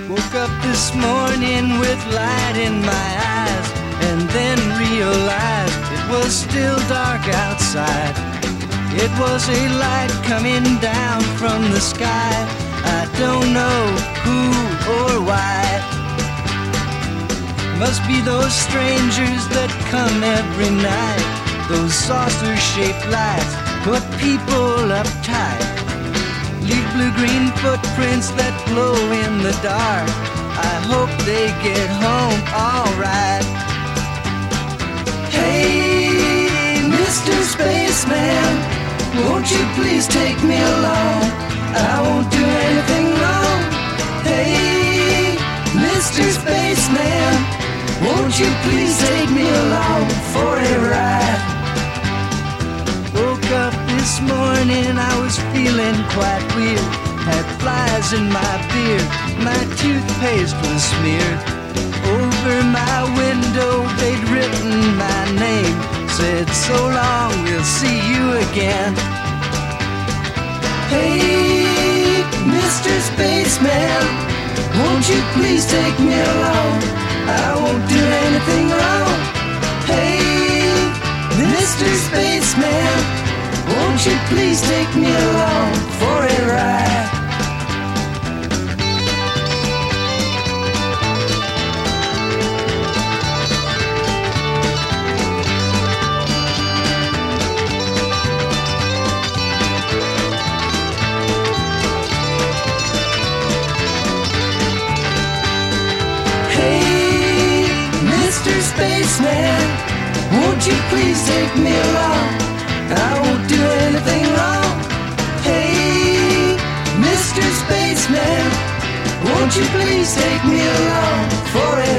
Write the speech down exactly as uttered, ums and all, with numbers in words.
Woke up this morning with light in my eyes, and then realized it was still dark outside. It was a light coming down from the sky. I don't know who or why. Must be those strangers that come every night. Those saucer-shaped lights put people uptight. Leave blue-green footprints that glow in the dark. I hope they get home alright. Hey, Mister Spaceman, won't you please take me along? I won't do anything wrong. Hey, Mister Spaceman, won't you please take me along for a ride? Woke up this morning, I was feeling quite weird. Had flies in my beard, my toothpaste was smeared. Over my window they'd written my name, said so long, we'll see you again. Hey, Mister Spaceman, won't you please take me along? I won't do anything wrong. Hey, Mister Spaceman, won't you please take me along for a ride? Hey, Mister Spaceman, won't you please take me along? I won't do anything wrong. Hey, Mister Spaceman, won't you please take me along for a